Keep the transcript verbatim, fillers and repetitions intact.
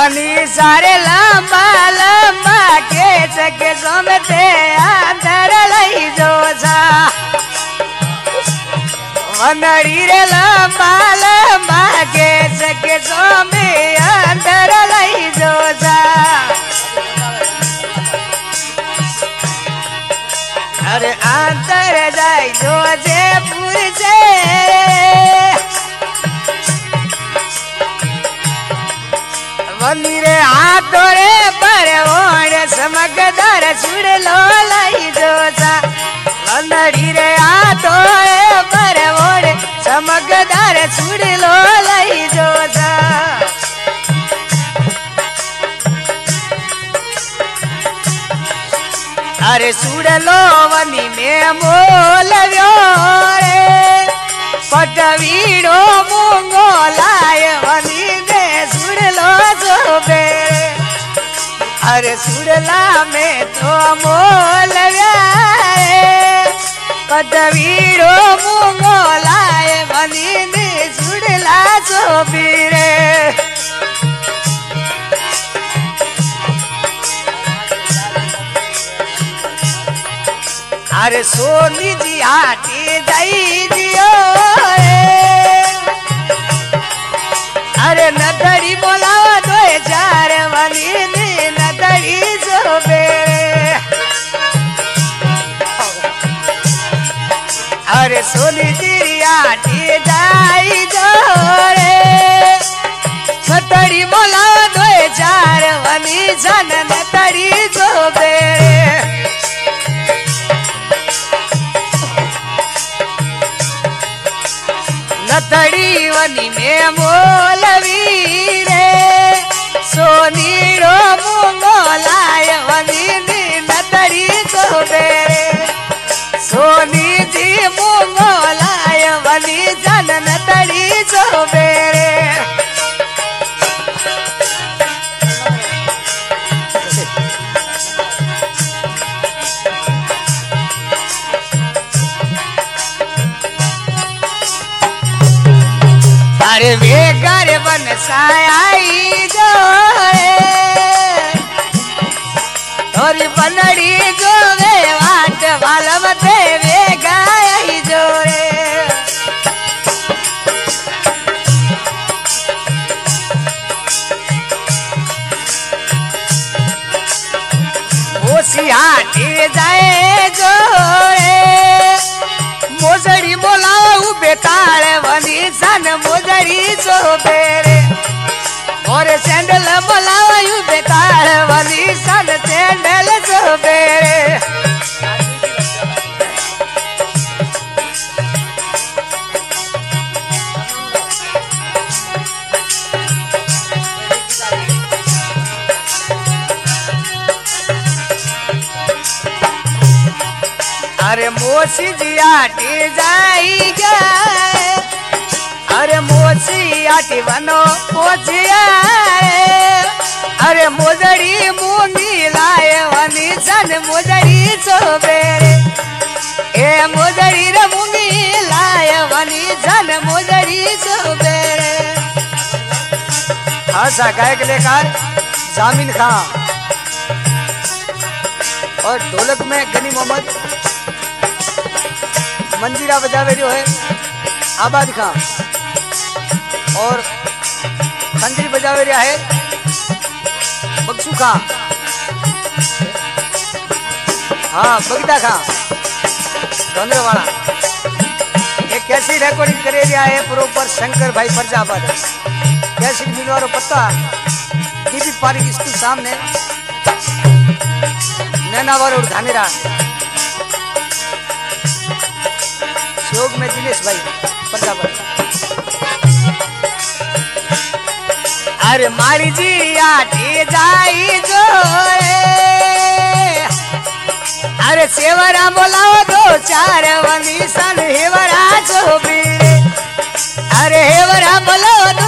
वनी सारे लंबा लंबा के सके सोमते अंदर लई जोसा वनड़ी रे लंबा लंबा के सके सोमे अंदर लई जोसा अरे अंतर जाई जोजे पुर से वनीरे हाथोरे पर ओढ़ समगदर सुड़ लो लाई जोसा वनड़ी रे हाथोरे पर ओढ़ समगदर सुड़ लो लाई जोसा अरे सुड़ लो वनी में मोल व्योरे पटवीड़ो मूंगो लाए वनी दे सुड़ लो जो बेरे अरे सुड़ला में तो मोल व्यारे पटवीड़ो मूंगो लाए वनी दे सुड़ला जो बेरे अरे सोनी जी आटे जाई दियो अरे नदड़ी बोलावा दो चार वाली ने नदड़ी जो बेरे अरे सोनी जी आटे जाई जो रे नदड़ी बोलावा दो चार वाली जन नदड़ी जो बेरे नतड़ी वनी में मोलवी रे सोनीरो मूंगो लाए वनी नी नतड़ी जो बेरे सोनी जी मूंगो लाए वनी जन नतड़ी जो बेरे अरे वे घर बन साई जो और बनड़ी जो वे वाट वालम ते वे गाई जो रे वो सियाटी जाए जो रे मोजड़ी बोलाऊ बेताल वनी सन मोजड़ी जो बेरे और सैंडल बोलाऊ बेताल वनी सन सैंडल जो बेरे अरे मोसी जी आटी जाई गए अरे मोसी आटी बनो मोसिया अरे मोजड़ी मूंगी लाए वनी सन मोजड़ी सो बेरे ए मोजड़ी रे मूंगी लाए वनी सन मोजड़ी सो बेरे आशा गायक लेकर जामिन खां और ढोलक में गनी मोहम्मद मंजीरा बजावे जो है आबाद खां और खंजरी बजावे रहा है बक्सू खां हाँ बगदा खां धोंदरे वाला एक कैसी रिकॉर्डिंग करे रहा है प्रोपर शंकर भाई प्रजापत कैसी मिलवारो पत्ता डीपी पार्क स्कूल सामने नैनावर और धानेरा योग में दिनेश भाई प्रजापति अरे मारी जी आटी जाई जो अरे सेवरा बोलाओ दो चार वनी सन हेवरा जो बीरे अरे हेवरा बोलाओ